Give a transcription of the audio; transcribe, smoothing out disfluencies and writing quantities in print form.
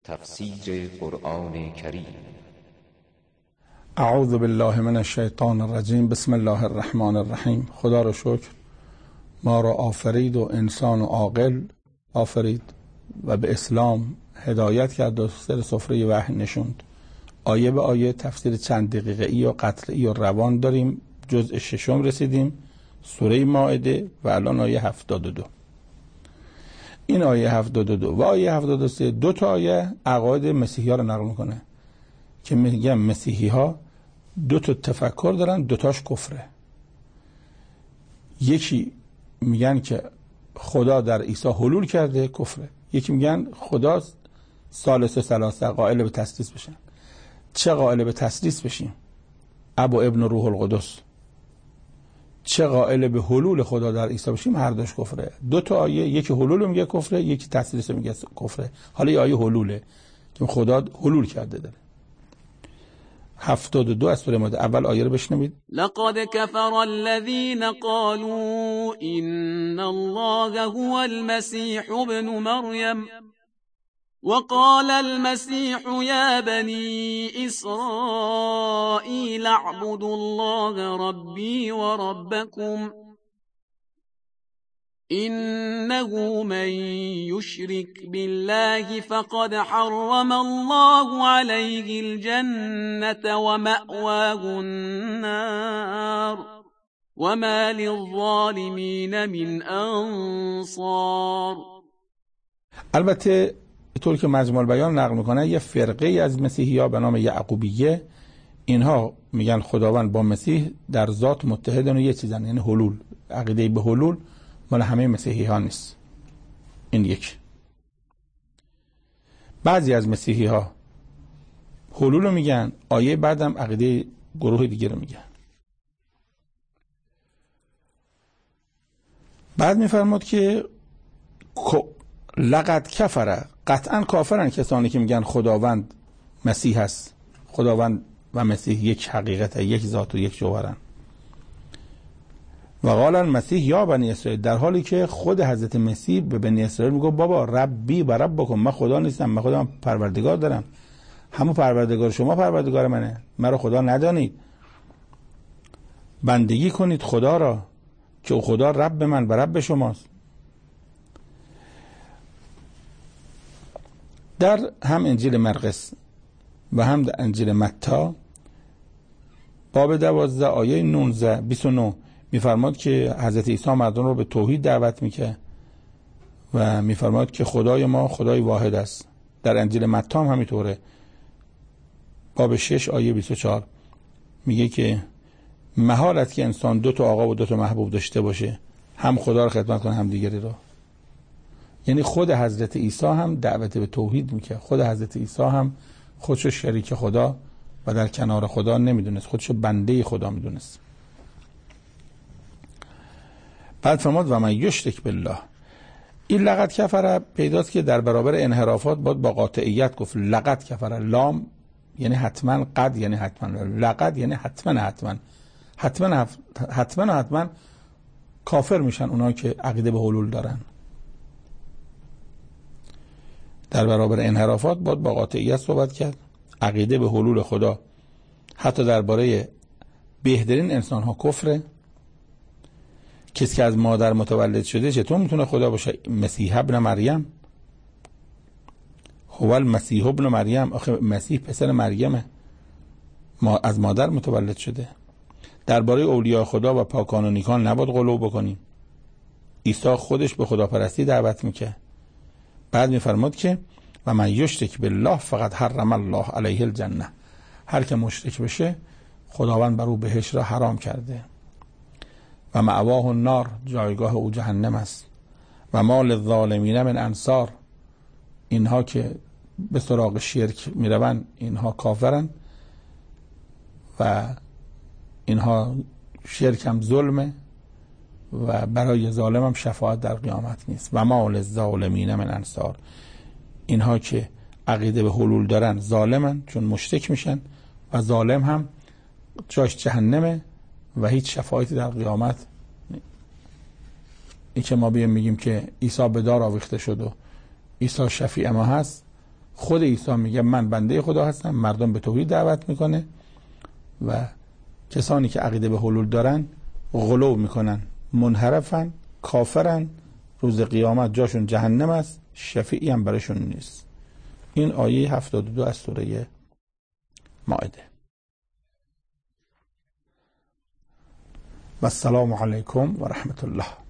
تفسیر قرآن کریم. اعوذ بالله من الشیطان الرجیم. بسم الله الرحمن الرحیم. خدا را شکر ما را آفرید و انسان و عاقل آفرید و به اسلام هدایت کرد و سر سفره وحی نشوند. آیه به آیه تفسیر چند دقیقه‌ای و قطعی و روان داریم. جزء ششم رسیدیم، سوره مائده، و الان آیه 72. این آیه 72 و آیه 73 دو تا آیه عقاید مسیحی ها رو نقل میکنه که میگن مسیحی ها دو تا تفکر دارن، دوتاش کفره. یکی میگن که خدا در عیسی حلول کرده، کفره. یکی میگن خدا ثالث ثلاثه، قائل به تثلیث بشن. چه قائل به تثلیث بشیم؟ اب و ابن و روح القدس. چه قائل به حلول خدا در عیسی بشیم؟ هر دوش کفره. دو تا آیه، یکی حلول میگه کفره، یکی تثلیث میگه کفره. حالا یه آیه حلوله که خدا حلول کرده داره. 72 از سوره مائده. اول آیه رو بشنوید. لقد كفر الذين قالوا إن الله هو المسيح ابن مريم وقال المسيح يا بني إسرائيل اعبدوا الله ربي وربكم إنه من يشرك بالله فقد حرم الله عليه الجنة ومأواه النار وما للظالمين من أنصار. البته طور که مجموع البیان نقل میکنه یه فرقه از مسیحی ها به نام یعقوبیه، اینها میگن خداوند با مسیح در ذات متحدن و یه چیزن، یعنی حلول. عقیده به حلول مال همه مسیحی ها نیست. این یک. بعضی از مسیحی ها حلول رو میگن، آیه بعدم عقیده گروه دیگه رو میگن. بعد میفرماد که لقد کفر، قطعا کافرن کسانی که میگن خداوند مسیح هست. خداوند و مسیح یک حقیقته، یک ذات و یک جوهرن. و قال المسیح یا بنی اسرائیل، در حالی که خود حضرت مسیح به بنی اسرائیل میگه بابا ربی و ربکم، من خدا نیستم، من خودم پروردگار دارم، همون پروردگار شما پروردگار منه، مرا خدا ندانید، بندگی کنید خدا را که او خدا رب من و رب شماست. در هم انجیل مرقس و هم در انجیل متی باب 12 آیه 19 29 میفرماد که حضرت عیسی مردم رو به توحید دعوت میکنه و میفرماد که خدای ما خدای واحد است. در انجیل متی هم همینطوره. باب 6 آیه 24 میگه که محالت که انسان دو تا آقا و دو تا محبوب داشته باشه، هم خدا رو خدمت کنه هم دیگری رو. یعنی خود حضرت عیسی هم دعوت به توحید میکنه. خود حضرت عیسی هم خودشو شریک خدا و در کنار خدا نمیدونست، خودشو بنده خدا میدونست. بعد فرمود و من یشرک بالله. این لقد کفر پیداست که در برابر انحرافات باید با قاطعیت گفت. لقد کفر، لام یعنی حتما، قد یعنی حتما، لقد یعنی حتما کافر میشن اونایی که عقیده به حلول دارن. در برابر انحرافات باید با قاطعیت صحبت کرد. عقیده به حلول خدا حتی درباره بهترین انسان ها کفره. کسی که از مادر متولد شده چطور میتونه خدا باشه؟ مسیح ابن مریم، هو المسیح ابن مریم. آخه مسیح پسر مریمه، از مادر متولد شده. درباره اولیاء خدا و پاکان و نیکان نباید غلو بکنیم. عیسی خودش به خداپرستی دعوت میکنه. بعد میفرماد که و من یشرک بالله فقط حرم الله علیه الجنه، هر که مشرک بشه خداوند بر او بهشت را حرام کرده و مأواه النار، جایگاه او جهنم است. و ما للظالمین من انصار، اینها که به سراغ شرک میروند اینها کافرن و اینها شرک هم ظلمه و برای ظالم هم شفاعت در قیامت نیست. و ما للظالمین من انصار، اینها که عقیده به حلول دارن ظالمن چون مشرک میشن و ظالم هم جاش جهنمه و هیچ شفاعتی در قیامت. این که ما میگیم که عیسی به دار آویخته شد و عیسی شفیع ما هست، خود عیسی میگه من بنده خدا هستم، مردم به توحید دعوت میکنه و کسانی که عقیده به حلول دارن غلو میکنن، منحرفن، کافرن، روز قیامت جاشون جهنم است، شفیعی هم برشون نیست. این آیه 72 از سوره مائده. و السلام علیکم و رحمت الله.